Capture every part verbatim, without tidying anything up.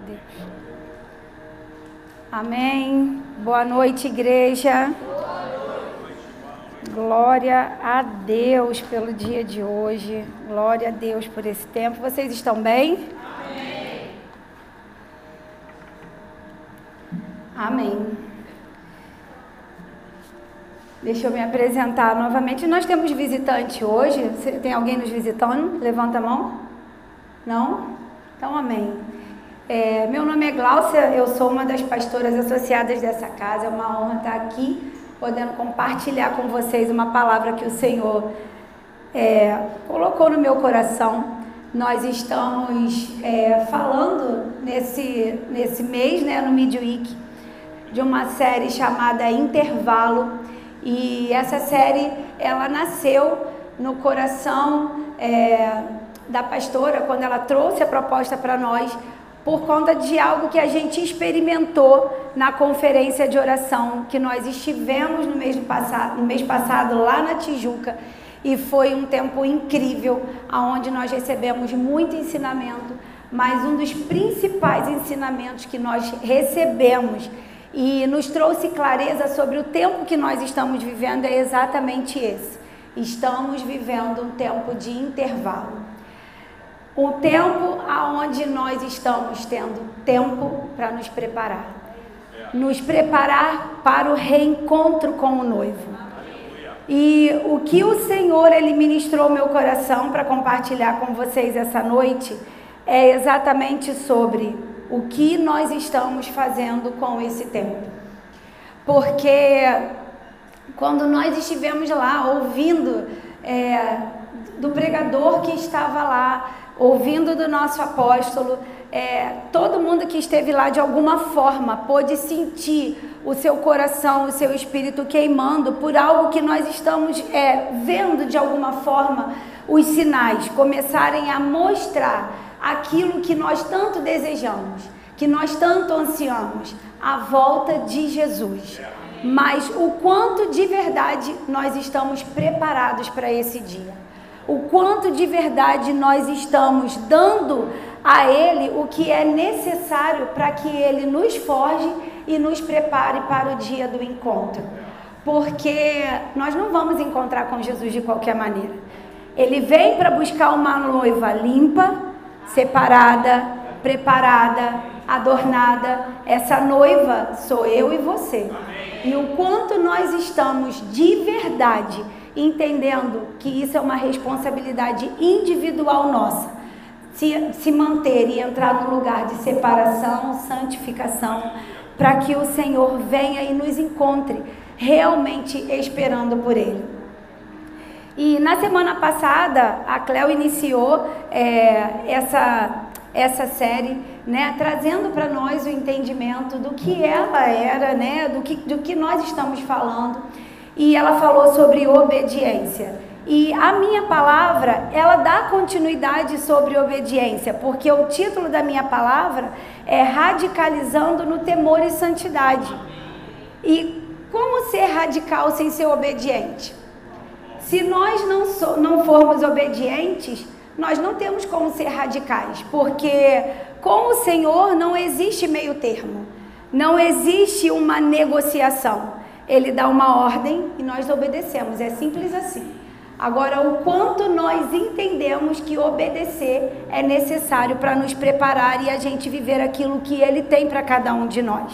Deus. Amém. Boa noite, igreja. Boa noite. Glória a Deus pelo dia de hoje. Glória a Deus por esse tempo. Vocês estão bem? Amém. Amém. Deixa eu me apresentar novamente. Nós temos visitante hoje. Tem alguém nos visitando? Levanta a mão. Não? Então, amém. É, meu nome é Gláucia, eu sou uma das pastoras associadas dessa casa. É uma honra estar aqui, podendo compartilhar com vocês uma palavra que o Senhor é, colocou no meu coração. Nós estamos é, falando nesse, nesse mês, né, no Midweek, de uma série chamada Intervalo. E essa série, ela nasceu no coração é, da pastora, quando ela trouxe a proposta para nós, por conta de algo que a gente experimentou na conferência de oração que nós estivemos no mês passado, no mês passado lá na Tijuca, e foi um tempo incrível, onde nós recebemos muito ensinamento, mas um dos principais ensinamentos que nós recebemos e nos trouxe clareza sobre o tempo que nós estamos vivendo é exatamente esse. Estamos vivendo um tempo de intervalo. Um tempo onde nós estamos tendo tempo para nos preparar. Nos preparar para o reencontro com o noivo. E o que o Senhor, Ele ministrou meu coração para compartilhar com vocês essa noite é exatamente sobre o que nós estamos fazendo com esse tempo. Porque quando nós estivemos lá ouvindo é, do pregador que estava lá, ouvindo do nosso apóstolo, é, todo mundo que esteve lá de alguma forma pôde sentir o seu coração, o seu espírito queimando por algo que nós estamos é, vendo de alguma forma, os sinais começarem a mostrar aquilo que nós tanto desejamos, que nós tanto ansiamos, a volta de Jesus. Mas o quanto de verdade nós estamos preparados para esse dia. O quanto de verdade nós estamos dando a Ele o que é necessário para que Ele nos forje e nos prepare para o dia do encontro. Porque nós não vamos encontrar com Jesus de qualquer maneira. Ele vem para buscar uma noiva limpa, separada, preparada, adornada. Essa noiva sou eu e você. E o quanto nós estamos de verdade entendendo que isso é uma responsabilidade individual nossa, se, se manter e entrar no lugar de separação, santificação, para que o Senhor venha e nos encontre realmente esperando por Ele. E na semana passada, a Cléo iniciou é, essa, essa série, né, trazendo para nós o entendimento do que ela era, né, do que, do que nós estamos falando. E ela falou sobre obediência. E a minha palavra, ela dá continuidade sobre obediência, porque o título da minha palavra é Radicalizando no Temor e Santidade. E como ser radical sem ser obediente? Se nós não, so, não formos obedientes, nós não temos como ser radicais, porque com o Senhor não existe meio termo, não existe uma negociação. Ele dá uma ordem e nós obedecemos, é simples assim. Agora, o quanto nós entendemos que obedecer é necessário para nos preparar e a gente viver aquilo que Ele tem para cada um de nós.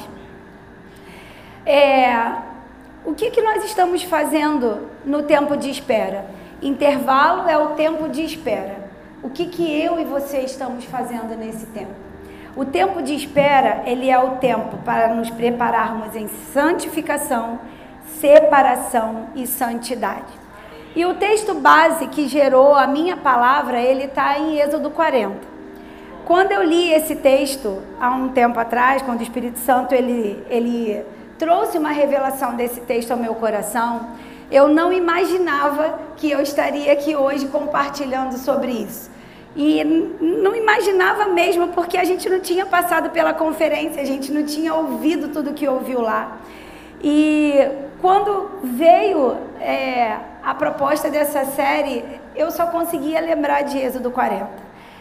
É, o que, que nós estamos fazendo no tempo de espera? Intervalo é o tempo de espera. O que, que eu e você estamos fazendo nesse tempo? O tempo de espera, ele é o tempo para nos prepararmos em santificação, separação e santidade. E o texto base que gerou a minha palavra, ele está em Êxodo quarenta. Quando eu li esse texto, há um tempo atrás, quando o Espírito Santo ele, ele trouxe uma revelação desse texto ao meu coração, eu não imaginava que eu estaria aqui hoje compartilhando sobre isso. E não imaginava mesmo, porque a gente não tinha passado pela conferência, a gente não tinha ouvido tudo que ouviu lá. E quando veio é, a proposta dessa série, eu só conseguia lembrar de Êxodo quarenta.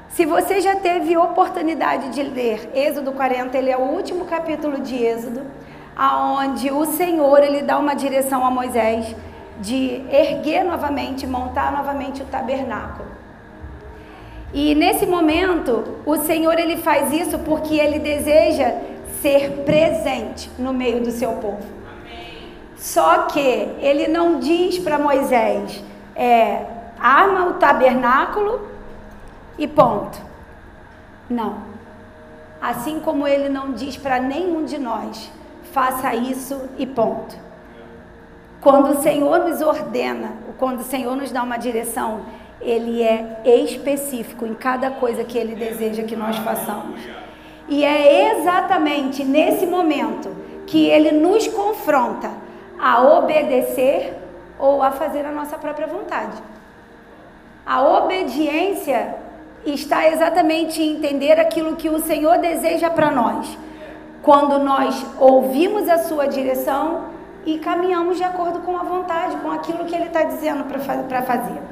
Se você já teve oportunidade de ler Êxodo quarenta, ele é o último capítulo de Êxodo, aonde o Senhor, ele dá uma direção a Moisés de erguer novamente, montar novamente o tabernáculo. E nesse momento, o Senhor, ele faz isso porque ele deseja ser presente no meio do seu povo. Só que ele não diz para Moisés, é, arma o tabernáculo e ponto. Não. Assim como ele não diz para nenhum de nós, faça isso e ponto. Quando o Senhor nos ordena, quando o Senhor nos dá uma direção, ele é específico em cada coisa que ele deseja que nós façamos. E é exatamente nesse momento que ele nos confronta a obedecer ou a fazer a nossa própria vontade. A obediência está exatamente em entender aquilo que o Senhor deseja para nós. Quando nós ouvimos a sua direção e caminhamos de acordo com a vontade, com aquilo que ele está dizendo para fazer.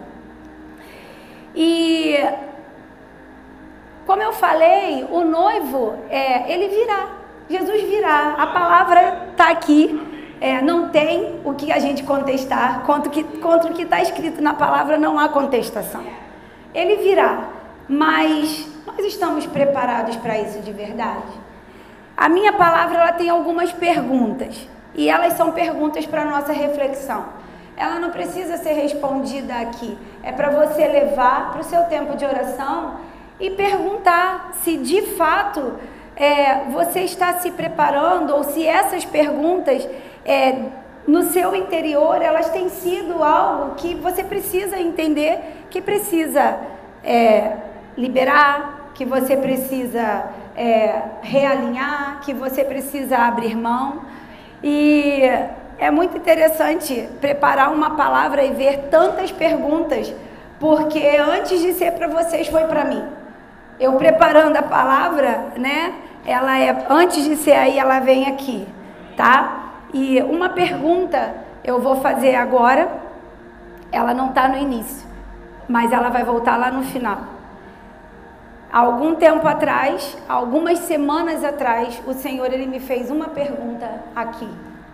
E, como eu falei, o noivo, é, ele virá, Jesus virá, a palavra está aqui, é, não tem o que a gente contestar, contra o que contra o que está escrito na palavra não há contestação. Ele virá, mas nós estamos preparados para isso de verdade? A minha palavra, ela tem algumas perguntas, e elas são perguntas para a nossa reflexão. Ela não precisa ser respondida aqui. É para você levar para o seu tempo de oração e perguntar se de fato é, você está se preparando ou se essas perguntas é, no seu interior elas têm sido algo que você precisa entender, que precisa é, liberar, que você precisa é, realinhar, que você precisa abrir mão. E é muito interessante preparar uma palavra e ver tantas perguntas, porque antes de ser para vocês foi para mim. Eu preparando a palavra, né? Ela é, antes de ser aí, ela vem aqui, tá? E uma pergunta eu vou fazer agora, ela não está no início, mas ela vai voltar lá no final. Há algum tempo atrás, algumas semanas atrás, o Senhor, ele me fez uma pergunta aqui.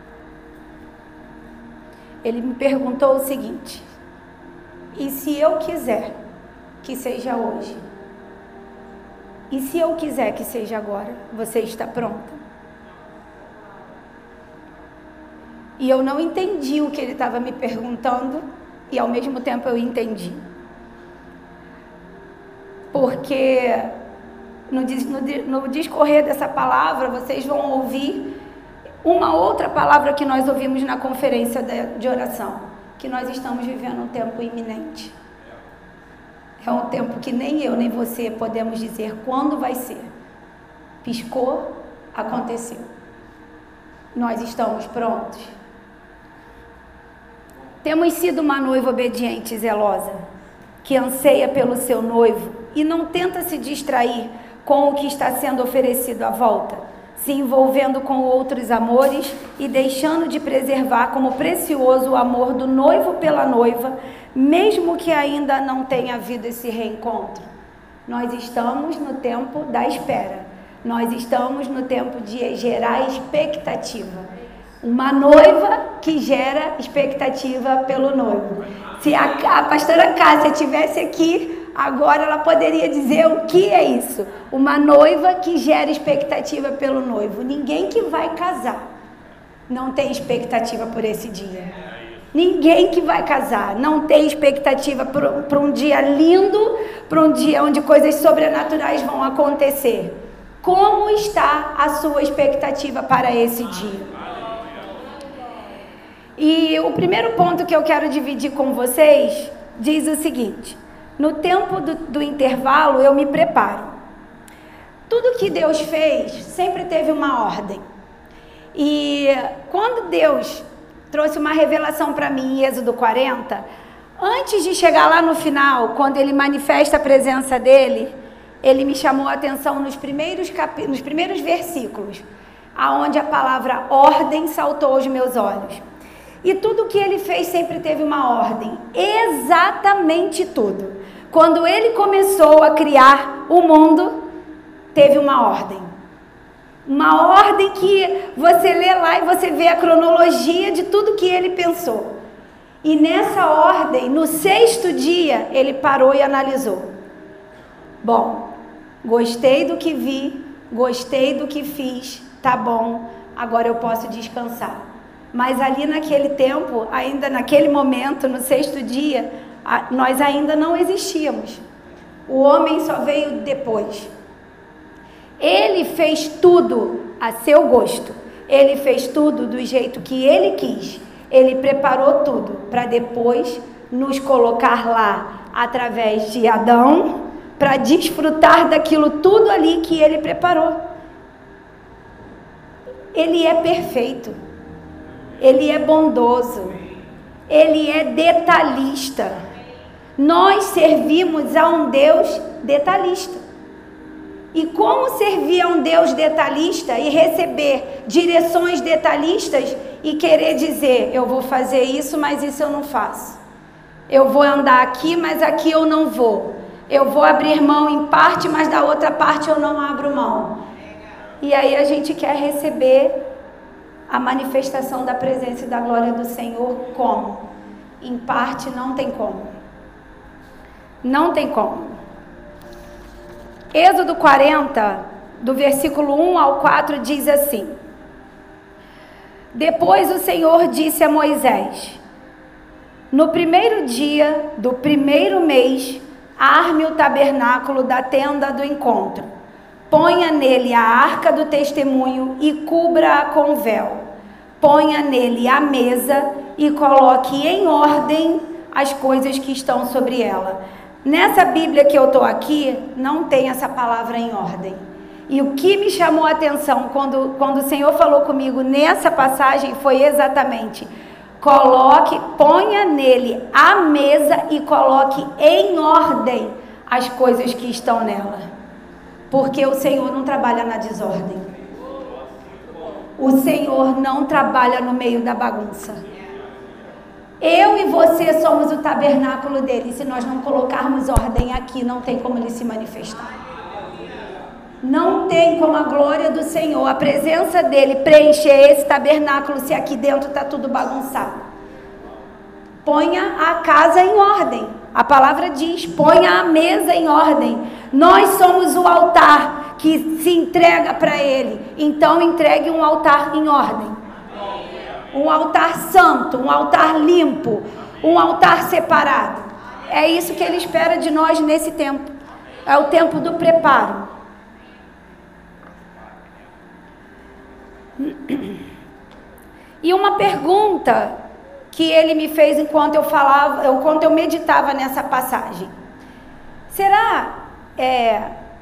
Ele me perguntou o seguinte: e se eu quiser que seja hoje? E se eu quiser que seja agora? Você está pronta? E eu não entendi o que ele estava me perguntando, e ao mesmo tempo eu entendi. Porque no, no, no discorrer dessa palavra, vocês vão ouvir uma outra palavra que nós ouvimos na conferência de, de oração, que nós estamos vivendo um tempo iminente. É um tempo que nem eu, nem você podemos dizer quando vai ser. Piscou, aconteceu. Nós estamos prontos. Temos sido uma noiva obediente e zelosa, que anseia pelo seu noivo e não tenta se distrair com o que está sendo oferecido à volta, se envolvendo com outros amores e deixando de preservar como precioso o amor do noivo pela noiva, mesmo que ainda não tenha havido esse reencontro. Nós estamos no tempo da espera. Nós estamos no tempo de gerar expectativa. Uma noiva que gera expectativa pelo noivo. Se a, a pastora Cássia estivesse aqui, agora ela poderia dizer o que é isso. Uma noiva que gera expectativa pelo noivo. Ninguém que vai casar não tem expectativa por esse dia. Ninguém que vai casar não tem expectativa para um dia lindo, para um dia onde coisas sobrenaturais vão acontecer. Como está a sua expectativa para esse dia? E o primeiro ponto que eu quero dividir com vocês diz o seguinte: no tempo do, do intervalo eu me preparo. Tudo que Deus fez sempre teve uma ordem. E quando Deus trouxe uma revelação para mim em Êxodo quarenta, antes de chegar lá no final, quando ele manifesta a presença dele, ele me chamou a atenção nos primeiros, cap... nos primeiros versículos, aonde a palavra ordem saltou aos meus olhos. E tudo que ele fez sempre teve uma ordem, exatamente tudo. Quando ele começou a criar o mundo, teve uma ordem. Uma ordem que você lê lá e você vê a cronologia de tudo que ele pensou. E nessa ordem, no sexto dia, ele parou e analisou. Bom, gostei do que vi, gostei do que fiz, tá bom, agora eu posso descansar. Mas ali naquele tempo, ainda naquele momento, no sexto dia, nós ainda não existíamos. O homem só veio depois. Ele fez tudo a seu gosto. Ele fez tudo do jeito que ele quis. Ele preparou tudo para depois nos colocar lá através de Adão, para desfrutar daquilo tudo ali que ele preparou. Ele é perfeito. Ele é bondoso. Ele é detalhista. Nós servimos a um Deus detalhista. E como servir a um Deus detalhista e receber direções detalhistas e querer dizer, eu vou fazer isso, mas isso eu não faço. Eu vou andar aqui, mas aqui eu não vou. Eu vou abrir mão em parte, mas da outra parte eu não abro mão. E aí a gente quer receber a manifestação da presença e da glória do Senhor como? Em parte não tem como. Não tem como. Êxodo quarenta, do versículo um ao quatro, diz assim: Depois o Senhor disse a Moisés: No primeiro dia do primeiro mês, arme o tabernáculo da tenda do encontro. Ponha nele a arca do testemunho e cubra-a com véu. Ponha nele a mesa e coloque em ordem as coisas que estão sobre ela. Nessa Bíblia que eu estou aqui, não tem essa palavra em ordem. E o que me chamou a atenção quando, quando o Senhor falou comigo nessa passagem foi exatamente: coloque, ponha nele a mesa e coloque em ordem as coisas que estão nela. Porque o Senhor não trabalha na desordem. O Senhor não trabalha no meio da bagunça. Eu e você somos o tabernáculo dele. Se nós não colocarmos ordem aqui, não tem como ele se manifestar. Não tem como a glória do Senhor, a presença dele preencher esse tabernáculo se aqui dentro está tudo bagunçado. Ponha a casa em ordem. A palavra diz, ponha a mesa em ordem. Nós somos o altar que se entrega para ele. Então entregue um altar em ordem. Um altar santo, um altar limpo, um altar separado. É isso que ele espera de nós nesse tempo. É o tempo do preparo. E uma pergunta que ele me fez enquanto eu falava, enquanto eu meditava nessa passagem. Será, é,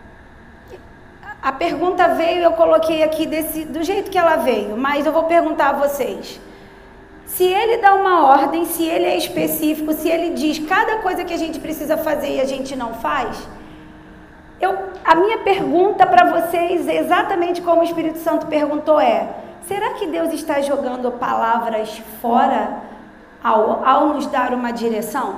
a pergunta veio, eu coloquei aqui desse, do jeito que ela veio, mas eu vou perguntar a vocês. Se ele dá uma ordem, se ele é específico, se ele diz cada coisa que a gente precisa fazer e a gente não faz, eu, a minha pergunta para vocês, exatamente como o Espírito Santo perguntou, é: será que Deus está jogando palavras fora ao, ao nos dar uma direção?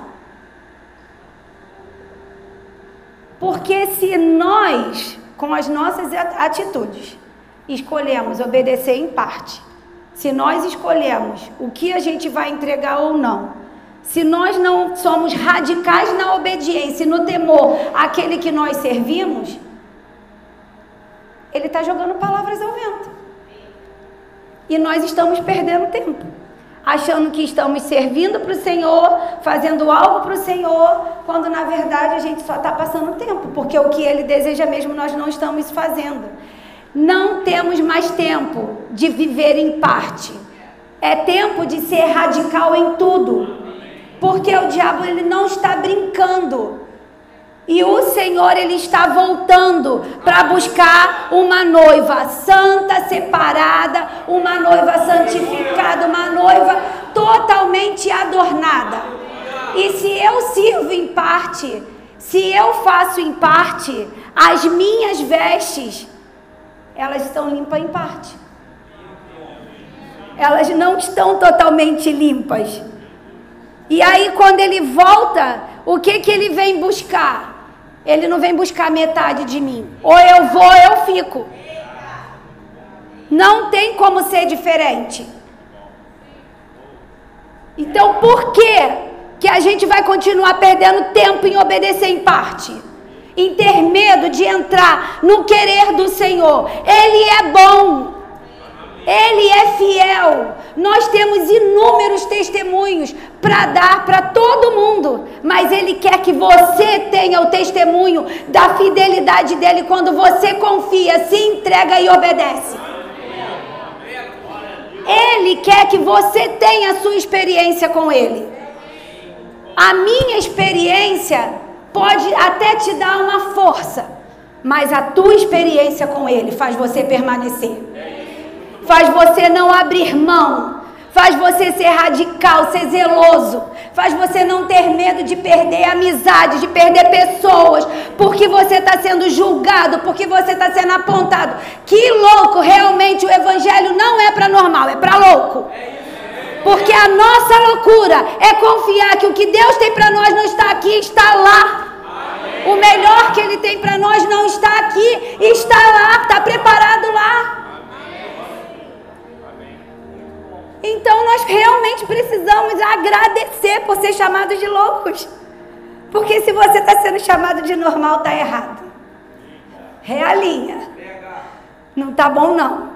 Porque se nós, com as nossas atitudes, escolhemos obedecer em parte, se nós escolhemos o que a gente vai entregar ou não, se nós não somos radicais na obediência e no temor àquele que nós servimos, ele está jogando palavras ao vento. E nós estamos perdendo tempo, achando que estamos servindo para o Senhor, fazendo algo para o Senhor, quando na verdade a gente só está passando tempo, porque o que ele deseja mesmo nós não estamos fazendo. Não temos mais tempo de viver em parte. É tempo de ser radical em tudo. Porque o diabo ele não está brincando. E o Senhor ele está voltando para buscar uma noiva santa, separada, uma noiva santificada, uma noiva totalmente adornada. E se eu sirvo em parte, se eu faço em parte, as minhas vestes, elas estão limpas em parte. Elas não estão totalmente limpas. E aí quando ele volta, o que que ele vem buscar? Ele não vem buscar metade de mim. Ou eu vou ou eu fico. Não tem como ser diferente. Então, por que que a gente vai continuar perdendo tempo em obedecer em parte? Em ter medo de entrar no querer do Senhor. Ele é bom. Ele é fiel. Nós temos inúmeros testemunhos para dar para todo mundo. Mas Ele quer que você tenha o testemunho da fidelidade dEle quando você confia, se entrega e obedece. Ele quer que você tenha a sua experiência com Ele. A minha experiência pode até te dar uma força, mas a tua experiência com Ele faz você permanecer. Faz você não abrir mão. Faz você ser radical, ser zeloso. Faz você não ter medo de perder amizade, de perder pessoas, porque você está sendo julgado, porque você está sendo apontado. Que louco! Realmente o evangelho não é para normal, é para louco. Porque a nossa loucura é confiar que o que Deus tem para nós não está aqui, está lá. O melhor que Ele tem para nós não está aqui, está lá, está preparado lá. Então nós realmente precisamos agradecer por ser chamados de loucos. Porque se você está sendo chamado de normal, está errado. Realinha. Não está bom não.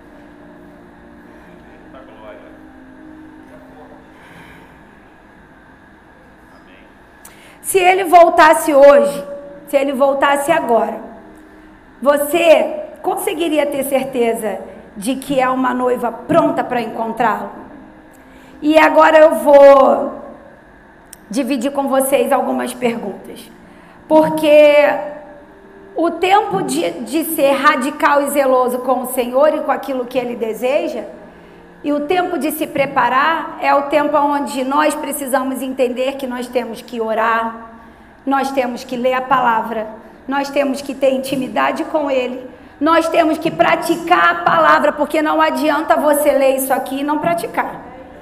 Se ele voltasse hoje, se ele voltasse agora, você conseguiria ter certeza de que é uma noiva pronta para encontrá-lo? E agora eu vou dividir com vocês algumas perguntas. Porque o tempo de, de ser radical e zeloso com o Senhor e com aquilo que Ele deseja, e o tempo de se preparar é o tempo onde nós precisamos entender que nós temos que orar, nós temos que ler a palavra, nós temos que ter intimidade com Ele, nós temos que praticar a palavra, porque não adianta você ler isso aqui e não praticar.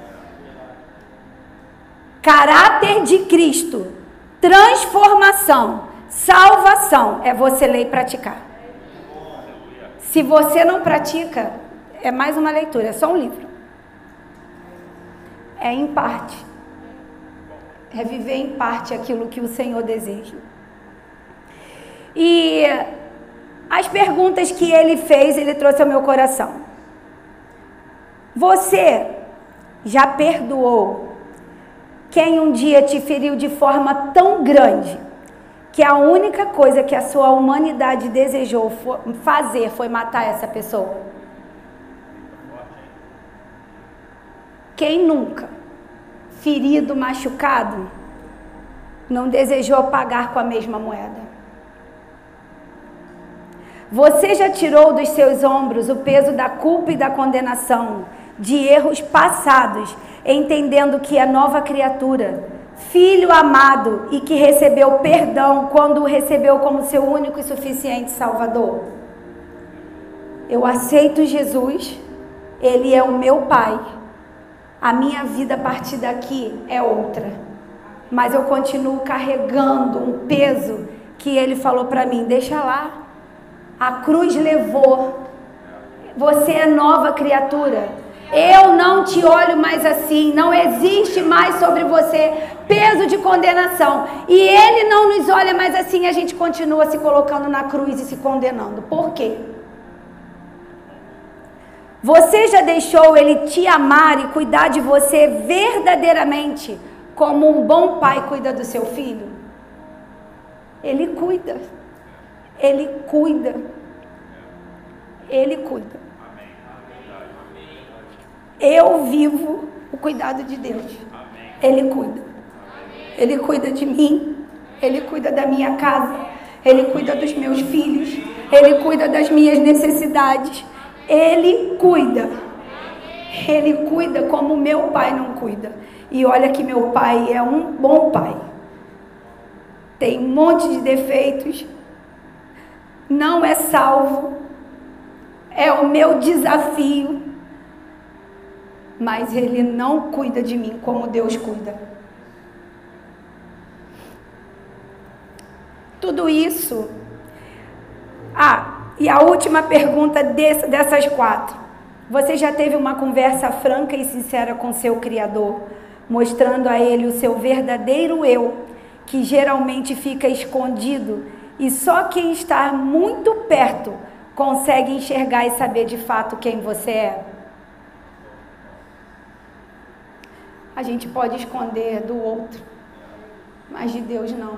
Caráter de Cristo, transformação, salvação, é você ler e praticar. Se você não pratica, é mais uma leitura, é só um livro. É em parte. É viver em parte aquilo que o Senhor deseja. E as perguntas que ele fez, ele trouxe ao meu coração. Você já perdoou quem um dia te feriu de forma tão grande que a única coisa que a sua humanidade desejou fazer foi matar essa pessoa? Quem nunca, ferido, machucado, não desejou pagar com a mesma moeda? Você já tirou dos seus ombros o peso da culpa e da condenação, de erros passados, entendendo que é nova criatura, filho amado e que recebeu perdão quando o recebeu como seu único e suficiente Salvador? Eu aceito Jesus, Ele é o meu Pai. A minha vida a partir daqui é outra. Mas eu continuo carregando um peso que Ele falou para mim, deixa lá. A cruz levou. Você é nova criatura. Eu não te olho mais assim. Não existe mais sobre você peso de condenação. E Ele não nos olha mais assim. A gente continua se colocando na cruz e se condenando. Por quê? Você já deixou Ele te amar e cuidar de você verdadeiramente como um bom pai cuida do seu filho? Ele cuida. Ele cuida. Ele cuida. Eu vivo o cuidado de Deus. Ele cuida. Ele cuida de mim. Ele cuida da minha casa. Ele cuida dos meus filhos. Ele cuida das minhas necessidades. Ele cuida. Ele cuida como meu pai não cuida. E olha que meu pai é um bom pai. Tem um monte de defeitos. Não é salvo. É o meu desafio. Mas Ele não cuida de mim como Deus cuida. tudo isso. Ah, e a última pergunta desse, dessas quatro. Você já teve uma conversa franca e sincera com seu Criador, mostrando a Ele o seu verdadeiro eu, que geralmente fica escondido e só quem está muito perto consegue enxergar e saber de fato quem você é? A gente pode esconder do outro, mas de Deus não.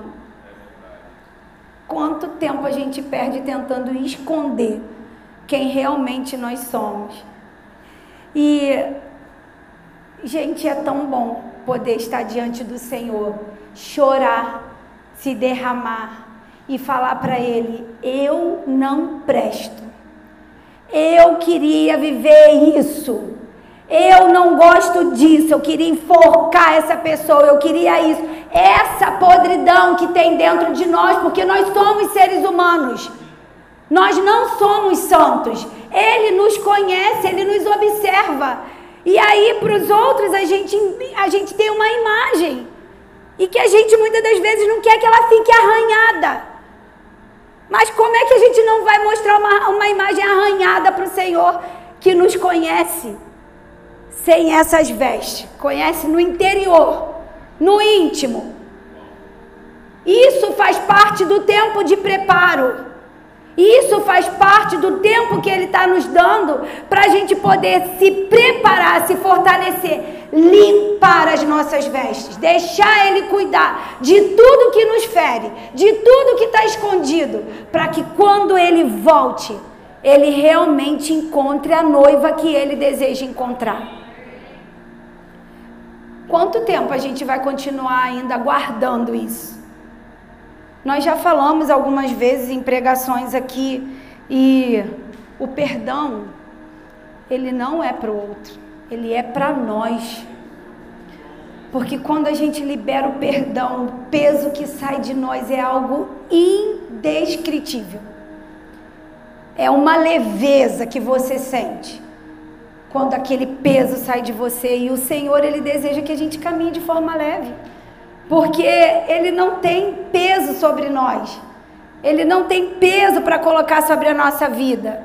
Quanto tempo a gente perde tentando esconder quem realmente nós somos? E, gente, é tão bom poder estar diante do Senhor, chorar, se derramar e falar para Ele: eu não presto, eu queria viver isso, eu não gosto disso, eu queria enforcar essa pessoa, eu queria isso, essa podridão que tem dentro de nós, porque nós somos seres humanos, nós não somos santos, Ele nos conhece, Ele nos observa, e aí para os outros a gente, a gente tem uma imagem, e que a gente muitas das vezes não quer que ela fique arranhada, mas como é que a gente não vai mostrar uma, uma imagem arranhada para o Senhor que nos conhece? Sem essas vestes, conhece no interior, no íntimo. Isso faz parte do tempo de preparo. Isso faz parte do tempo que Ele está nos dando para a gente poder se preparar, se fortalecer, limpar as nossas vestes, deixar Ele cuidar de tudo que nos fere, de tudo que está escondido, para que quando Ele volte, Ele realmente encontre a noiva que Ele deseja encontrar. Quanto tempo a gente vai continuar ainda guardando isso? Nós já falamos algumas vezes em pregações aqui, e o perdão, ele não é para o outro, ele é para nós. Porque quando a gente libera o perdão, o peso que sai de nós é algo indescritível. É uma leveza que você sente quando aquele peso sai de você, e o Senhor, Ele deseja que a gente caminhe de forma leve, porque Ele não tem peso sobre nós, Ele não tem peso para colocar sobre a nossa vida.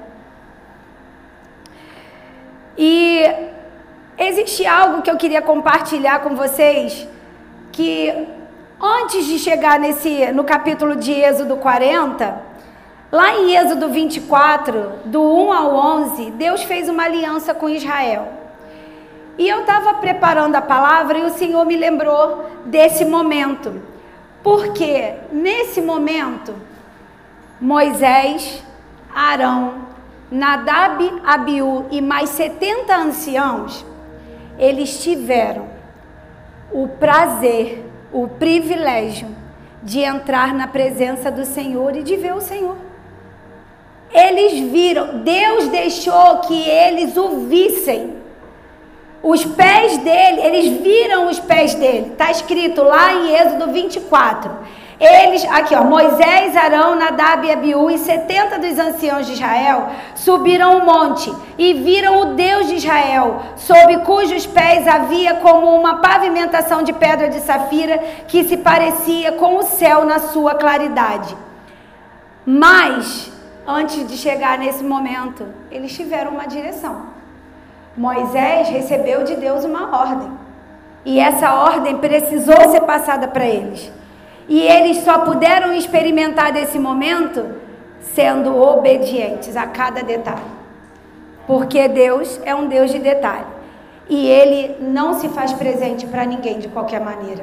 E existe algo que eu queria compartilhar com vocês, que antes de chegar nesse, no capítulo de Êxodo quarenta, lá em Êxodo vinte e quatro, do um ao onze, Deus fez uma aliança com Israel. E eu estava preparando a palavra e o Senhor me lembrou desse momento. Porque nesse momento, Moisés, Arão, Nadab, Abiú e mais setenta anciãos, eles tiveram o prazer, o privilégio de entrar na presença do Senhor e de ver o Senhor. Eles viram, Deus deixou que eles o vissem. Os pés dele, eles viram os pés dele. Está escrito lá em Êxodo vinte e quatro. Eles, aqui ó, Moisés, Arão, Nadab e Abiú e setenta dos anciãos de Israel subiram o monte e viram o Deus de Israel, sob cujos pés havia como uma pavimentação de pedra de safira que se parecia com o céu na sua claridade. Mas antes de chegar nesse momento, eles tiveram uma direção. Moisés recebeu de Deus uma ordem. E essa ordem precisou ser passada para eles. E eles só puderam experimentar desse momento sendo obedientes a cada detalhe. Porque Deus é um Deus de detalhe. E Ele não se faz presente para ninguém de qualquer maneira.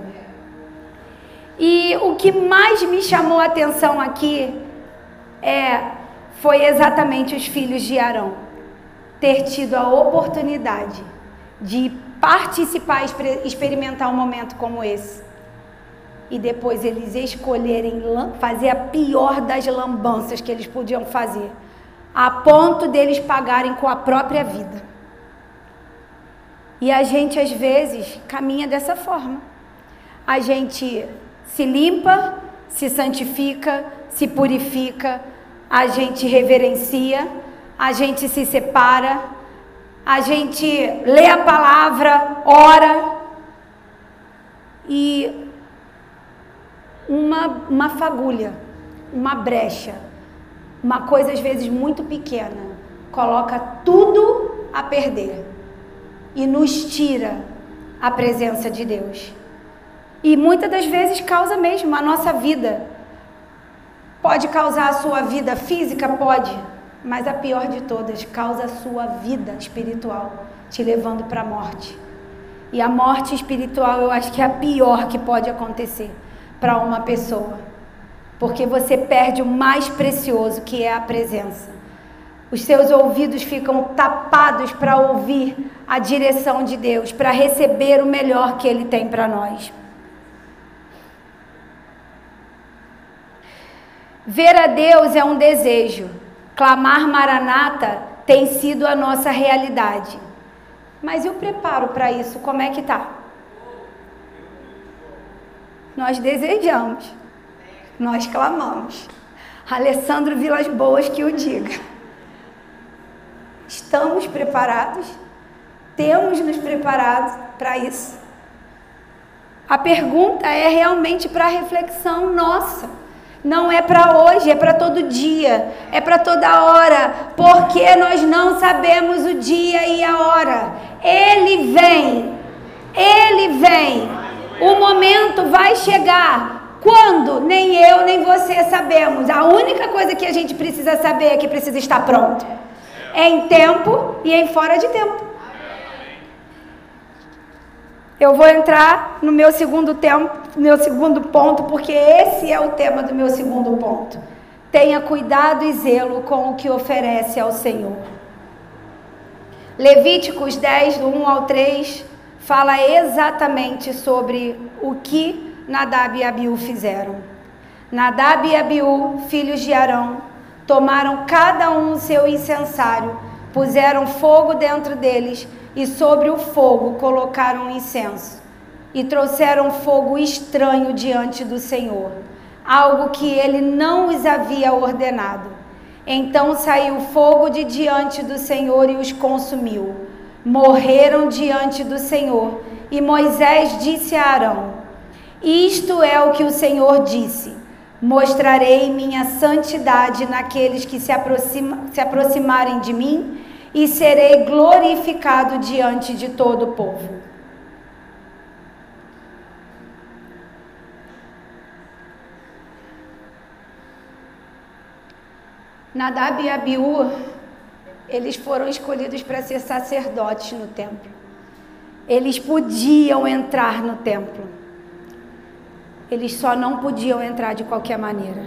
E o que mais me chamou a atenção aqui é... foi exatamente os filhos de Arão ter tido a oportunidade de participar, experimentar um momento como esse, e depois eles escolherem fazer a pior das lambanças que eles podiam fazer, a ponto deles pagarem com a própria vida. E a gente às vezes caminha dessa forma. A gente se limpa, se santifica, se purifica, a gente reverencia, a gente se separa, a gente lê a palavra, ora, e uma, uma fagulha uma brecha, uma coisa às vezes muito pequena, coloca tudo a perder e nos tira a presença de Deus. E muitas das vezes causa mesmo a nossa vida. Pode causar a sua vida física? Pode. Mas a pior de todas, causa a sua vida espiritual, te levando para a morte. E a morte espiritual eu acho que é a pior que pode acontecer para uma pessoa. Porque você perde o mais precioso, que é a presença. Os seus ouvidos ficam tapados para ouvir a direção de Deus, para receber o melhor que Ele tem para nós. Ver a Deus é um desejo. Clamar Maranata tem sido a nossa realidade. Mas e o preparo para isso, como é que tá? Nós desejamos. Nós clamamos. Alessandro Vilas Boas que o diga. Estamos preparados? Temos nos preparado para isso? A pergunta é realmente para reflexão nossa. Não é para hoje, é para todo dia, é para toda hora, porque nós não sabemos o dia e a hora. Ele vem, Ele vem. O momento vai chegar. Quando? Nem eu, nem você sabemos. A única coisa que a gente precisa saber é que precisa estar pronto. É em tempo e em fora de tempo. Eu vou entrar no meu segundo tempo, meu segundo ponto, porque esse é o tema do meu segundo ponto. Tenha cuidado e zelo com o que oferece ao Senhor. Levíticos dez, do um ao três, fala exatamente sobre o que Nadab e Abiú fizeram. Nadab e Abiú, filhos de Arão, tomaram cada um o seu incensário, puseram fogo dentro deles e sobre o fogo colocaram incenso. E trouxeram fogo estranho diante do Senhor, algo que ele não os havia ordenado. Então saiu fogo de diante do Senhor e os consumiu. Morreram diante do Senhor. E Moisés disse a Arão: isto é o que o Senhor disse: mostrarei minha santidade naqueles que se, aproxima, se aproximarem de mim, e serei glorificado diante de todo o povo. Nadab e Abiú, eles foram escolhidos para ser sacerdotes no templo. Eles podiam entrar no templo. Eles só não podiam entrar de qualquer maneira.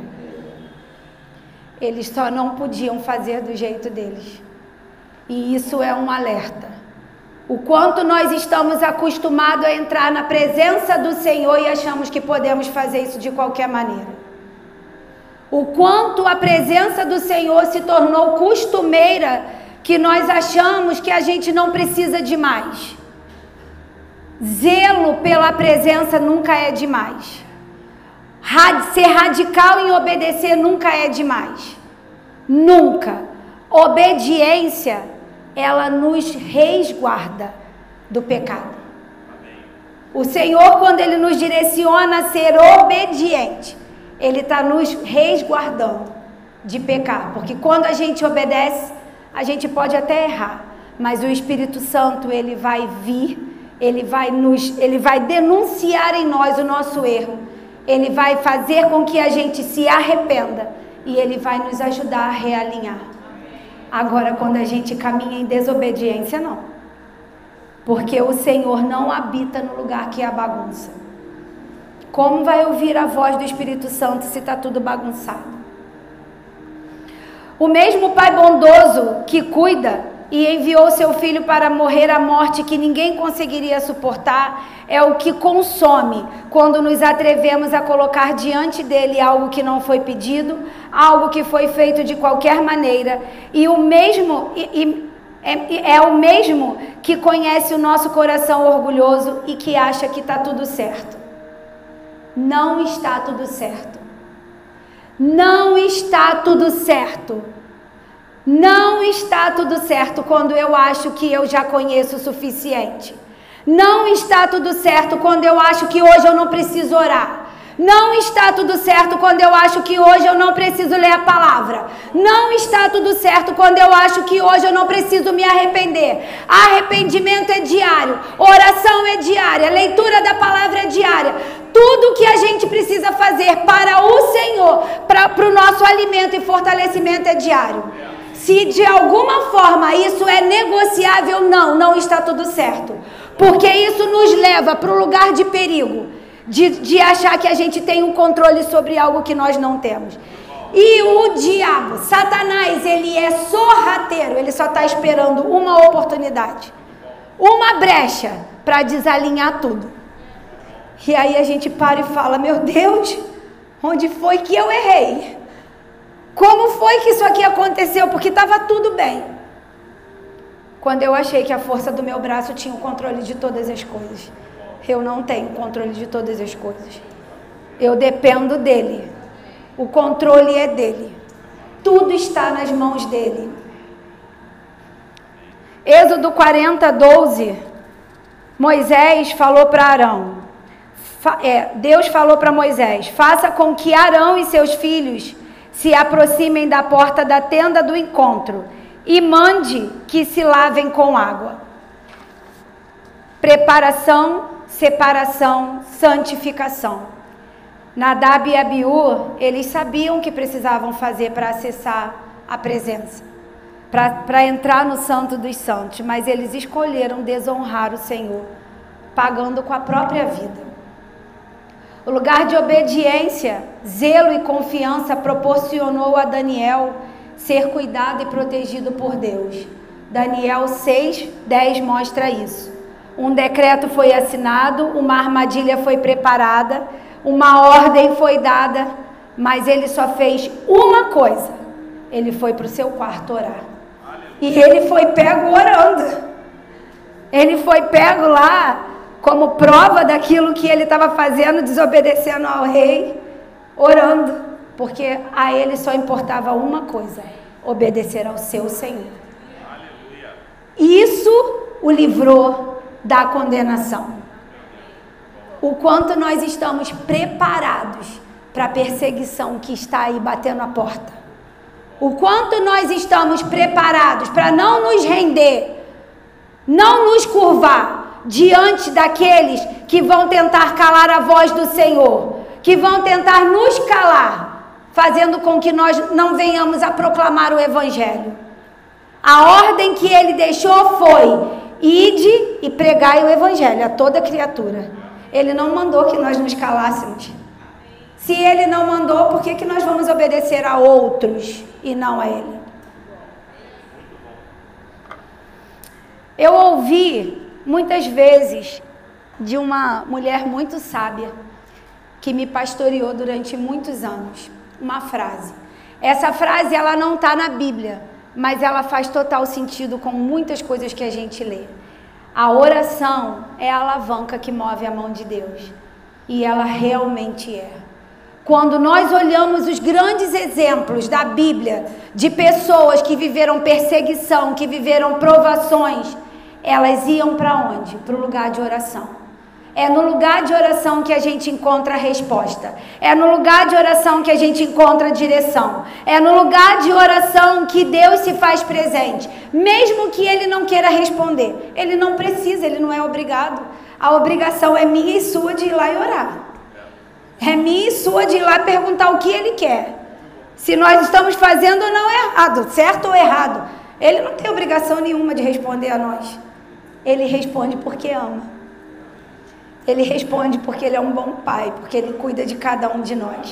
Eles só não podiam fazer do jeito deles. E isso é um alerta. O quanto nós estamos acostumados a entrar na presença do Senhor e achamos que podemos fazer isso de qualquer maneira. O quanto a presença do Senhor se tornou costumeira, que nós achamos que a gente não precisa de mais. Zelo pela presença nunca é demais. Ser radical em obedecer nunca é demais. Nunca. Obediência, ela nos resguarda do pecado. O Senhor, quando Ele nos direciona a ser obediente, Ele está nos resguardando de pecar. Porque quando a gente obedece, a gente pode até errar, mas o Espírito Santo, Ele vai vir, Ele vai, nos, ele vai denunciar em nós o nosso erro. Ele vai fazer com que a gente se arrependa e Ele vai nos ajudar a realinhar. Agora, quando a gente caminha em desobediência, não. Porque o Senhor não habita no lugar que é a bagunça. Como vai ouvir a voz do Espírito Santo se está tudo bagunçado? O mesmo Pai bondoso que cuida e enviou seu Filho para morrer a morte que ninguém conseguiria suportar, é o que consome quando nos atrevemos a colocar diante dele algo que não foi pedido, algo que foi feito de qualquer maneira, e o mesmo e, e, é, é o mesmo que conhece o nosso coração orgulhoso e que acha que está tudo certo. Não está tudo certo. Não está tudo certo. Não está tudo certo quando eu acho que eu já conheço o suficiente. Não está tudo certo quando eu acho que hoje eu não preciso orar. Não está tudo certo quando eu acho que hoje eu não preciso ler a palavra. Não está tudo certo quando eu acho que hoje eu não preciso me arrepender. Arrependimento é diário, oração é diária, leitura da palavra é diária. Tudo que a gente precisa fazer para o Senhor, para, para o nosso alimento e fortalecimento é diário. Se de alguma forma isso é negociável, não, não está tudo certo. Porque isso nos leva para o lugar de perigo, de, de achar que a gente tem um controle sobre algo que nós não temos. E o diabo, Satanás, ele é sorrateiro, ele só está esperando uma oportunidade, uma brecha para desalinhar tudo. E aí a gente para e fala, meu Deus, onde foi que eu errei? Como foi que isso aqui aconteceu? Porque estava tudo bem. Quando eu achei que a força do meu braço tinha o controle de todas as coisas. Eu não tenho controle de todas as coisas. Eu dependo dele. O controle é dele. Tudo está nas mãos dele. Êxodo quarenta, doze. Moisés falou para Arão. É, Deus falou para Moisés, faça com que Arão e seus filhos se aproximem da porta da tenda do encontro e mande que se lavem com água. Preparação, separação, santificação. Nadab e Abiú, eles sabiam o que precisavam fazer para acessar a presença, para entrar no Santo dos Santos, mas eles escolheram desonrar o Senhor, pagando com a própria vida. O lugar de obediência, zelo e confiança proporcionou a Daniel ser cuidado e protegido por Deus. Daniel seis, dez mostra isso. Um decreto foi assinado, uma armadilha foi preparada, uma ordem foi dada, mas ele só fez uma coisa. Ele foi para o seu quarto orar. E ele foi pego orando. Ele foi pego lá como prova daquilo que ele estava fazendo, desobedecendo ao rei, orando, porque a ele só importava uma coisa, obedecer ao seu Senhor. Isso o livrou da condenação. O quanto nós estamos preparados para a perseguição que está aí batendo a porta. O quanto nós estamos preparados para não nos render, não nos curvar diante daqueles que vão tentar calar a voz do Senhor, que vão tentar nos calar, fazendo com que nós não venhamos a proclamar o Evangelho. A ordem que ele deixou foi: ide e pregai o Evangelho a toda criatura. Ele não mandou que nós nos calássemos. Se ele não mandou, por que que nós vamos obedecer a outros e não a ele? Eu ouvi muitas vezes de uma mulher muito sábia que me pastoreou durante muitos anos, uma frase. Essa frase ela não está na Bíblia, mas ela faz total sentido com muitas coisas que a gente lê. A oração é a alavanca que move a mão de Deus, e ela realmente é. Quando nós olhamos os grandes exemplos da Bíblia de pessoas que viveram perseguição, que viveram provações, elas iam para onde? Para o lugar de oração. É no lugar de oração que a gente encontra a resposta. É no lugar de oração que a gente encontra a direção. É no lugar de oração que Deus se faz presente. Mesmo que Ele não queira responder. Ele não precisa, Ele não é obrigado. A obrigação é minha e sua de ir lá e orar. É minha e sua de ir lá perguntar o que Ele quer. Se nós estamos fazendo ou não errado, certo ou errado. Ele não tem obrigação nenhuma de responder a nós. Ele responde porque ama. Ele responde porque Ele é um bom pai, porque Ele cuida de cada um de nós.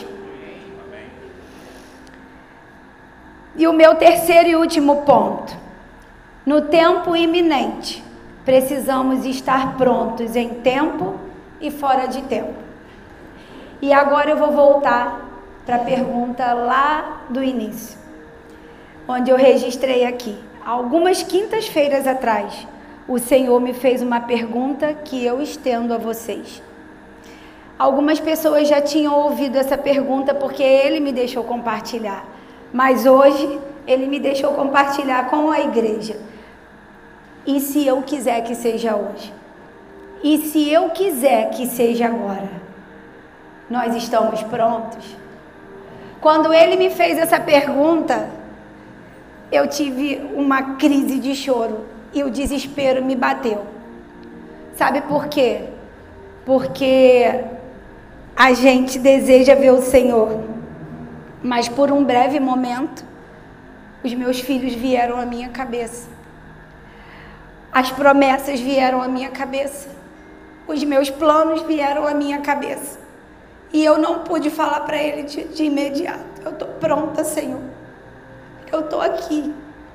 E o meu terceiro e último ponto. No tempo iminente, precisamos estar prontos em tempo e fora de tempo. E agora eu vou voltar para a pergunta lá do início, onde eu registrei aqui. Algumas quintas-feiras atrás, o Senhor me fez uma pergunta que eu estendo a vocês. Algumas pessoas já tinham ouvido essa pergunta porque Ele me deixou compartilhar. Mas hoje, Ele me deixou compartilhar com a igreja. E se eu quiser que seja hoje? E se eu quiser que seja agora? Nós estamos prontos? Quando ele me fez essa pergunta, eu tive uma crise de choro e o desespero me bateu. Sabe por quê? Porque a gente deseja ver o Senhor, mas por um breve momento, os meus filhos vieram à minha cabeça. As promessas vieram à minha cabeça. Os meus planos vieram à minha cabeça. E eu não pude falar para ele de, de imediato. Eu estou pronta, Senhor. Eu estou aqui.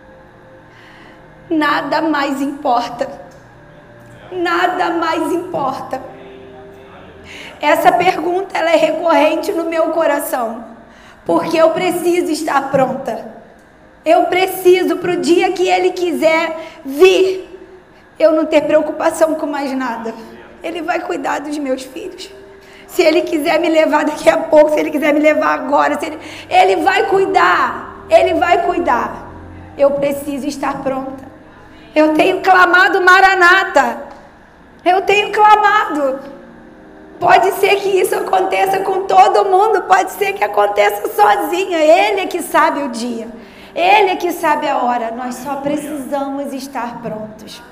Nada mais importa. Nada mais importa. Essa pergunta, ela é recorrente no meu coração. Porque eu preciso estar pronta. Eu preciso, para o dia que Ele quiser vir, eu não ter preocupação com mais nada. Ele vai cuidar dos meus filhos. Se Ele quiser me levar daqui a pouco, se Ele quiser me levar agora, se ele, ele vai cuidar. Ele vai cuidar. Eu preciso estar pronta. Eu tenho clamado Maranata. Eu tenho clamado. Pode ser que isso aconteça com todo mundo. Pode ser que aconteça sozinha. Ele é que sabe o dia. Ele é que sabe a hora. Nós só precisamos estar prontos.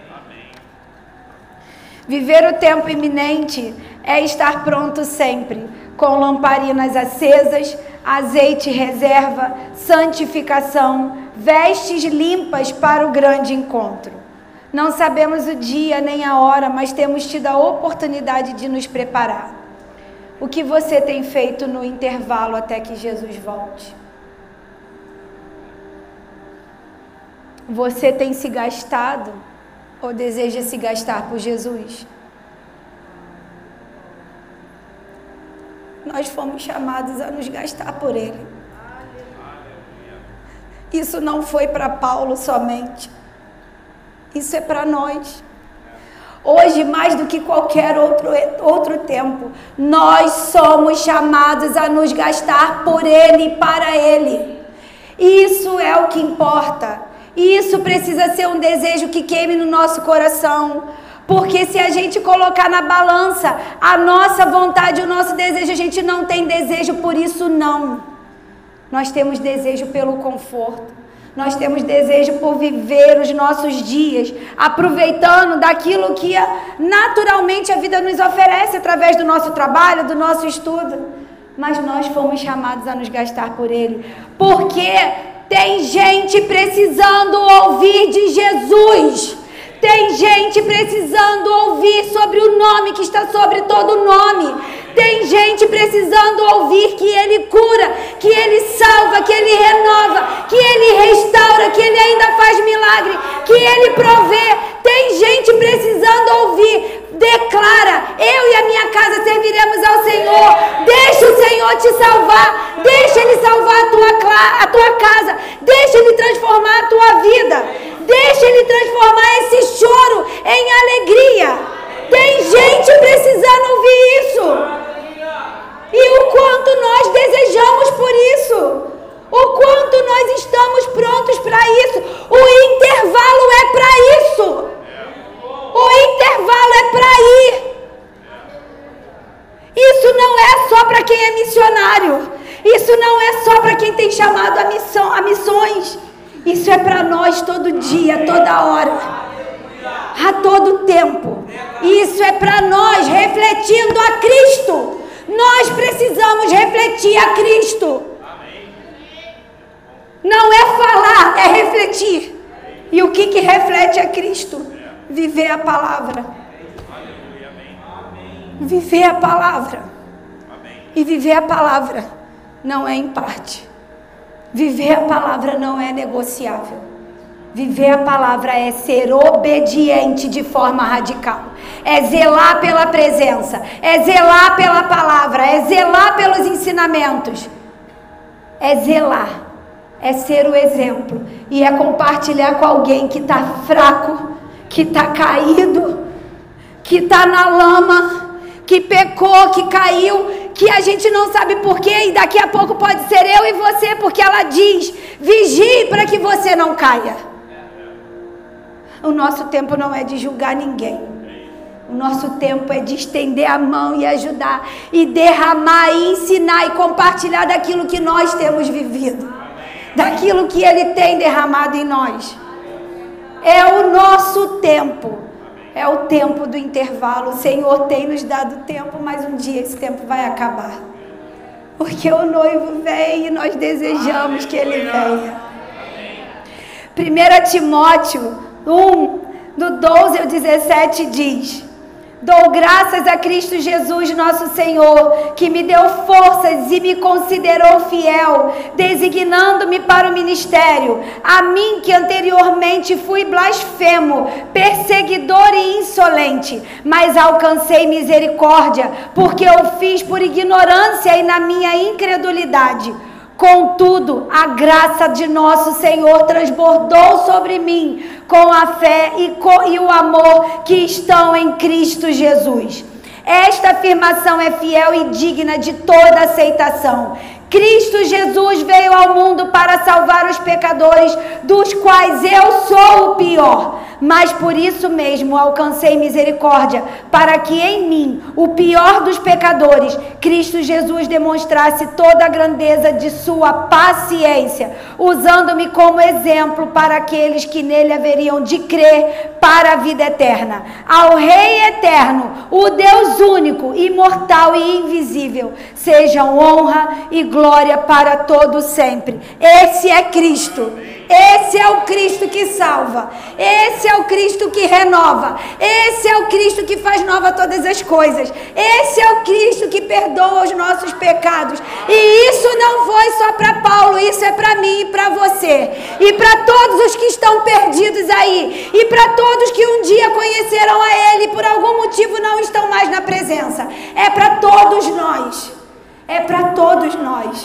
Viver o tempo iminente é estar pronto sempre, com lamparinas acesas, azeite reserva, santificação, vestes limpas para o grande encontro. Não sabemos o dia nem a hora, mas temos tido a oportunidade de nos preparar. O que você tem feito no intervalo até que Jesus volte? Você tem se gastado ou deseja se gastar por Jesus? Nós fomos chamados a nos gastar por Ele. Isso não foi para Paulo somente. Isso é para nós. Hoje, mais do que qualquer outro, outro tempo, nós somos chamados a nos gastar por Ele e para Ele. Isso é o que importa. E isso precisa ser um desejo que queime no nosso coração. Porque se a gente colocar na balança a nossa vontade, o nosso desejo, a gente não tem desejo por isso, não. Nós temos desejo pelo conforto. Nós temos desejo por viver os nossos dias, aproveitando daquilo que naturalmente a vida nos oferece através do nosso trabalho, do nosso estudo. Mas nós fomos chamados a nos gastar por Ele. Porque tem gente precisando ouvir de Jesus. Tem gente precisando ouvir sobre o nome que está sobre todo nome. Tem gente precisando ouvir que Ele cura, que Ele salva, que Ele renova, que Ele restaura, que Ele ainda faz milagre, que Ele provê. Tem gente precisando ouvir. Declara: eu e a minha casa serviremos ao Senhor. Deixa o Senhor te salvar. Deixa Ele salvar a tua, a tua casa. Deixa Ele transformar a tua vida. Deixa Ele transformar esse choro em alegria. Tem gente precisando ouvir isso. E o quanto nós desejamos por isso. O quanto nós estamos prontos para isso. O intervalo é para isso. O intervalo é para ir. Isso não é só para quem é missionário. Isso não é só para quem tem chamado a, missão, a missões. Isso é para nós todo dia, toda hora, a todo tempo. Isso é para nós, refletindo a Cristo. Nós precisamos refletir a Cristo. Não é falar, é refletir. E o que que reflete a Cristo? Viver a palavra. Viver a palavra. E viver a palavra não é em parte. Viver a palavra não é negociável. Viver a palavra é ser obediente de forma radical. É zelar pela presença. É zelar pela palavra. É zelar pelos ensinamentos. É zelar. É ser o exemplo. E é compartilhar com alguém que está fraco, que está caído, que está na lama, que pecou, que caiu, que a gente não sabe porquê, e daqui a pouco pode ser eu e você, porque ela diz: vigie para que você não caia. O nosso tempo não é de julgar ninguém. O nosso tempo é de estender a mão e ajudar, e derramar, e ensinar, e compartilhar daquilo que nós temos vivido, daquilo que Ele tem derramado em nós. É o nosso tempo, é o tempo do intervalo. O Senhor tem nos dado tempo, mas um dia esse tempo vai acabar, porque o noivo vem e nós desejamos que Ele venha. primeira Timóteo um, do doze ao dezessete diz: dou graças a Cristo Jesus, nosso Senhor, que me deu forças e me considerou fiel, designando-me para o ministério. A mim, que anteriormente fui blasfemo, perseguidor e insolente, mas alcancei misericórdia, porque eu fiz por ignorância e na minha incredulidade. Contudo, a graça de nosso Senhor transbordou sobre mim com a fé e, com, e o amor que estão em Cristo Jesus. Esta afirmação é fiel e digna de toda aceitação. Cristo Jesus veio ao mundo para salvar os pecadores, dos quais eu sou o pior. Mas por isso mesmo alcancei misericórdia, para que em mim, o pior dos pecadores, Cristo Jesus demonstrasse toda a grandeza de sua paciência, usando-me como exemplo para aqueles que nele haveriam de crer para a vida eterna. Ao Rei eterno, o Deus único, imortal e invisível, sejam honra e glória para todo sempre. Esse é Cristo. Esse é o Cristo que salva. Esse é o Cristo que renova. Esse é o Cristo que faz nova todas as coisas. Esse é o Cristo que perdoa os nossos pecados. E isso não foi só para Paulo, isso é para mim e para você. E para todos os que estão perdidos aí. E para todos que um dia conheceram a Ele e por algum motivo não estão mais na presença. É para todos nós. É para todos nós.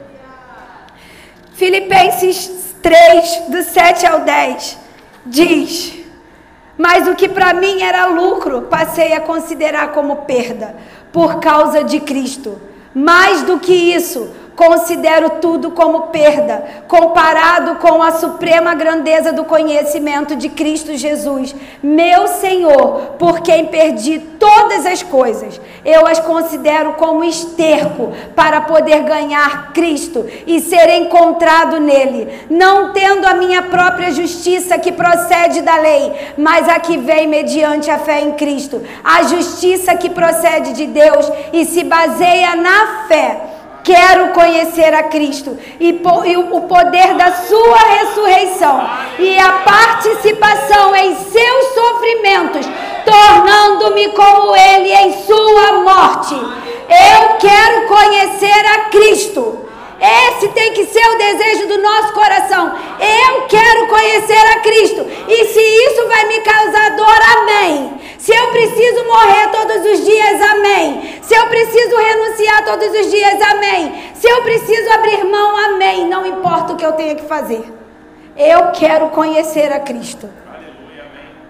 Filipenses três, do sete ao dez, diz: mas o que para mim era lucro, passei a considerar como perda, por causa de Cristo. Mais do que isso, considero tudo como perda, comparado com a suprema grandeza do conhecimento de Cristo Jesus, meu Senhor, por quem perdi todas as coisas. Eu as considero como esterco para poder ganhar Cristo e ser encontrado nele, não tendo a minha própria justiça que procede da lei, mas a que vem mediante a fé em Cristo, a justiça que procede de Deus e se baseia na fé. Quero conhecer a Cristo e, e o poder da sua ressurreição e a participação em seus sofrimentos, tornando-me como Ele em sua morte. Eu quero conhecer a Cristo. Esse tem que ser o desejo do nosso coração. Eu quero conhecer a Cristo. E se isso vai me causar dor, amém. Se eu preciso morrer todos os dias, amém. Se eu preciso renunciar todos os dias, amém. Se eu preciso abrir mão, amém. Não importa o que eu tenha que fazer. Eu quero conhecer a Cristo. Aleluia,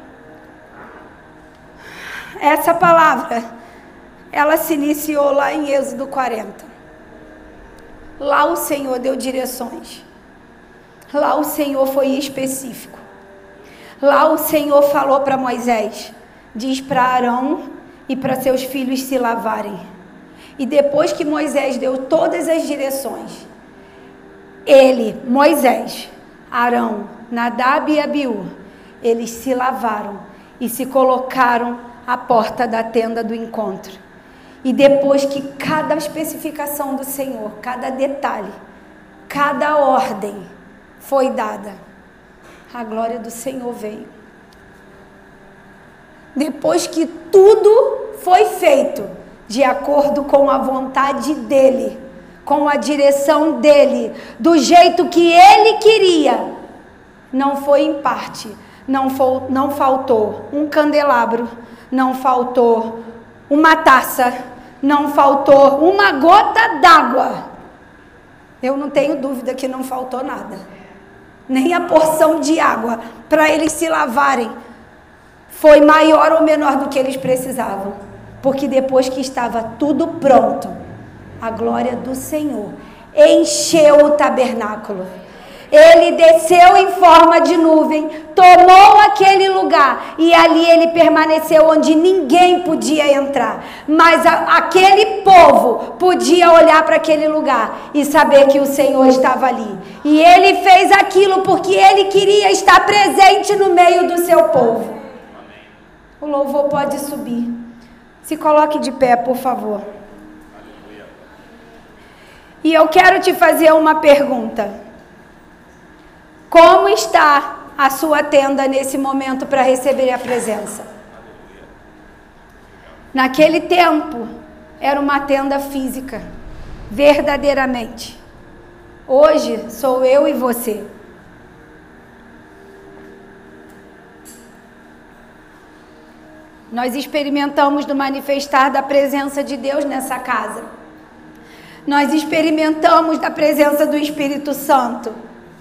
amém. Essa palavra, ela se iniciou lá em Êxodo quarenta. Lá o Senhor deu direções. Lá o Senhor foi específico. Lá o Senhor falou para Moisés: diz para Arão e para seus filhos se lavarem. E depois que Moisés deu todas as direções, ele, Moisés, Arão, Nadab e Abiú, eles se lavaram e se colocaram à porta da tenda do encontro. E depois que cada especificação do Senhor, cada detalhe, cada ordem foi dada, a glória do Senhor veio. Depois que tudo foi feito de acordo com a vontade dEle, com a direção dEle, do jeito que Ele queria, não foi em parte, não, foi, não faltou um candelabro, não faltou uma taça, não faltou uma gota d'água. Eu não tenho dúvida que não faltou nada. Nem a porção de água para eles se lavarem foi maior ou menor do que eles precisavam. Porque depois que estava tudo pronto, a glória do Senhor encheu o tabernáculo. Ele desceu em forma de nuvem, tomou a aquele lugar e ali ele permaneceu onde ninguém podia entrar. Mas a, aquele povo podia olhar para aquele lugar e saber que o Senhor estava ali. E ele fez aquilo porque ele queria estar presente no meio do seu povo. O louvor pode subir. Se coloque de pé, por favor. E eu quero te fazer uma pergunta. Como está a sua tenda nesse momento para receber a presença? Naquele tempo, era uma tenda física, verdadeiramente. Hoje, sou eu e você. Nós experimentamos do manifestar da presença de Deus nessa casa. Nós experimentamos da presença do Espírito Santo.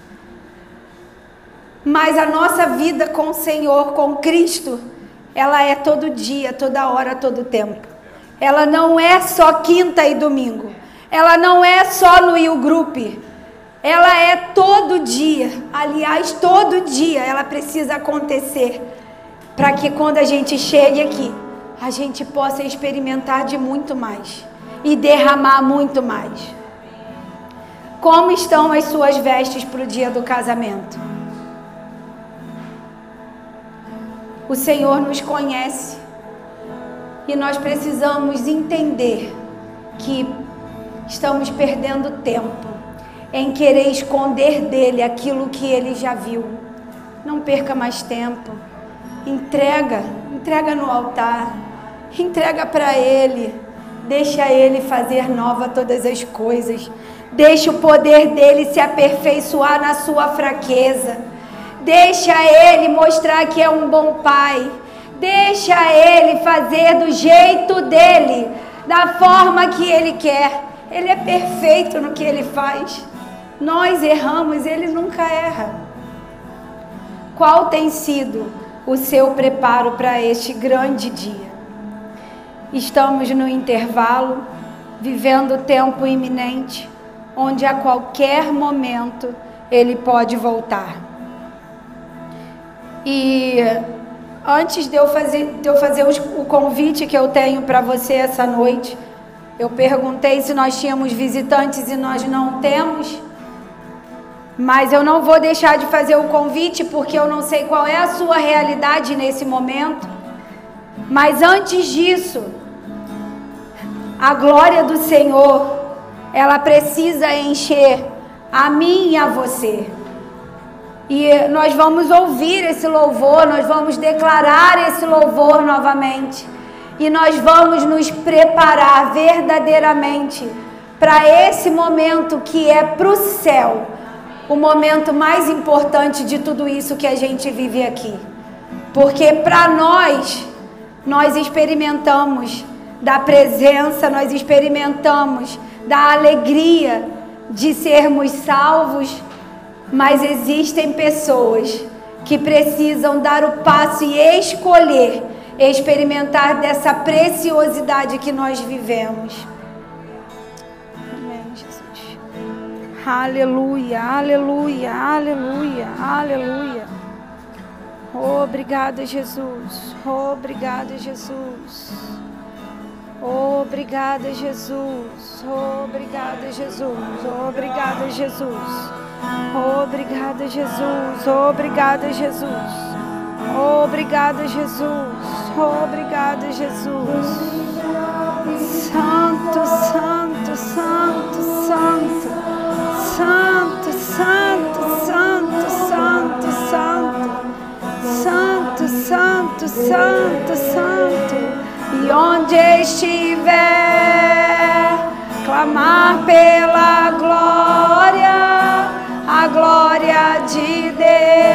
Mas a nossa vida com o Senhor, com Cristo, ela é todo dia, toda hora, todo tempo. Ela não é só quinta e domingo. Ela não é só no You Group. Ela é todo dia. Aliás, todo dia ela precisa acontecer. Para que quando a gente chegue aqui, a gente possa experimentar de muito mais. E derramar muito mais. Como estão as suas vestes para o dia do casamento? O Senhor nos conhece. E nós precisamos entender que estamos perdendo tempo em querer esconder dele aquilo que ele já viu. Não perca mais tempo. Entrega, entrega no altar. Entrega para ele. Deixa ele fazer nova todas as coisas. Deixa o poder dele se aperfeiçoar na sua fraqueza. Deixa ele mostrar que é um bom pai. Deixa ele fazer do jeito dele, da forma que ele quer. Ele é perfeito no que ele faz. Nós erramos, ele nunca erra. Qual tem sido o seu preparo para este grande dia? Estamos no intervalo, vivendo o tempo iminente, onde a qualquer momento ele pode voltar. E antes de eu fazer, de eu fazer o convite que eu tenho para você essa noite, eu perguntei se nós tínhamos visitantes e nós não temos, mas eu não vou deixar de fazer o convite porque eu não sei qual é a sua realidade nesse momento. Mas antes disso, a glória do Senhor, ela precisa encher a mim e a você. E nós vamos ouvir esse louvor, nós vamos declarar esse louvor novamente. E nós vamos nos preparar verdadeiramente para esse momento que é para o céu. O momento mais importante de tudo isso que a gente vive aqui. Porque para nós, nós experimentamos da presença, nós experimentamos da alegria de sermos salvos, mas existem pessoas que precisam dar o passo e escolher experimentar dessa preciosidade que nós vivemos. Amém, Jesus. Aleluia, aleluia, aleluia, aleluia. Obrigada, Jesus. Obrigada, Jesus. Obrigada, Jesus. Obrigada, Jesus. Obrigada, Jesus. Obrigada, Jesus. Obrigada, Jesus. Obrigada, Jesus. Obrigada, Jesus. Santo, santo, santo, santo. Santo, santo, santo, santo, santo. Santo, santo, santo, santo. E onde estiver, clamar pela glória, a glória de Deus.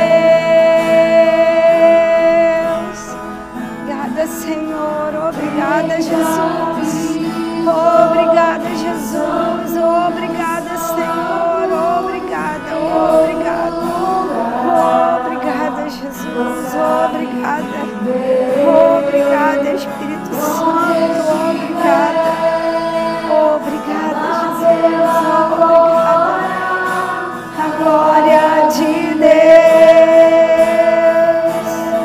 Obrigada, Senhor. Obrigada, Jesus. Obrigada, Jesus. Obrigada, Senhor. Obrigada, obrigada. Obrigada, Jesus. Obrigada. Obrigada, Espírito Santo. Obrigada. Obrigada, Jesus. Obrigada. A glória de Deus.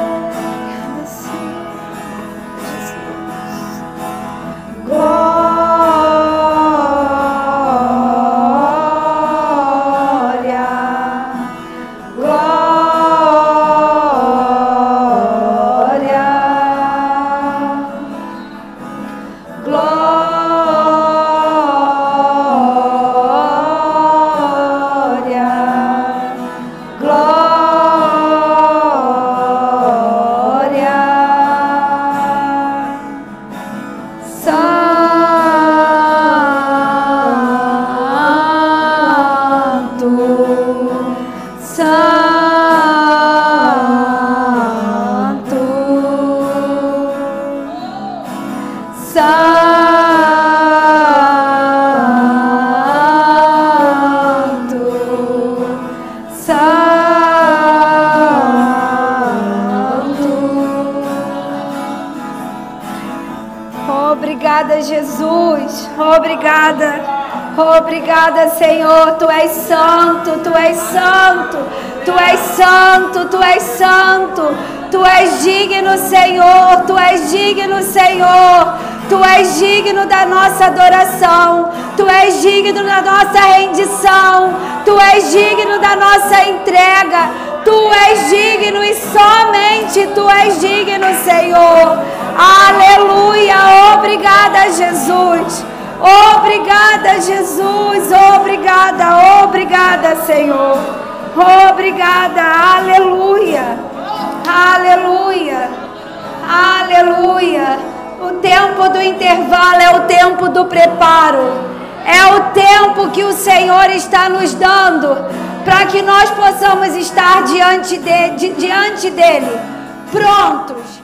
Obrigada, Jesus. Obrigada. Obrigada, Senhor. Tu és santo, tu és santo. Tu és santo, tu és santo. Tu és digno, Senhor. Tu és digno, Senhor. Tu és digno da nossa adoração. Tu és digno da nossa rendição. Tu és digno da nossa entrega. Tu és digno e somente Tu és digno, Senhor. Aleluia. Obrigada, Jesus. Obrigada, Jesus. Obrigada, obrigada, Senhor. Obrigada. Aleluia. Aleluia. Aleluia. O tempo do intervalo é o tempo do preparo. É o tempo que o Senhor está nos dando para que nós possamos estar diante, de, di, diante dEle, prontos.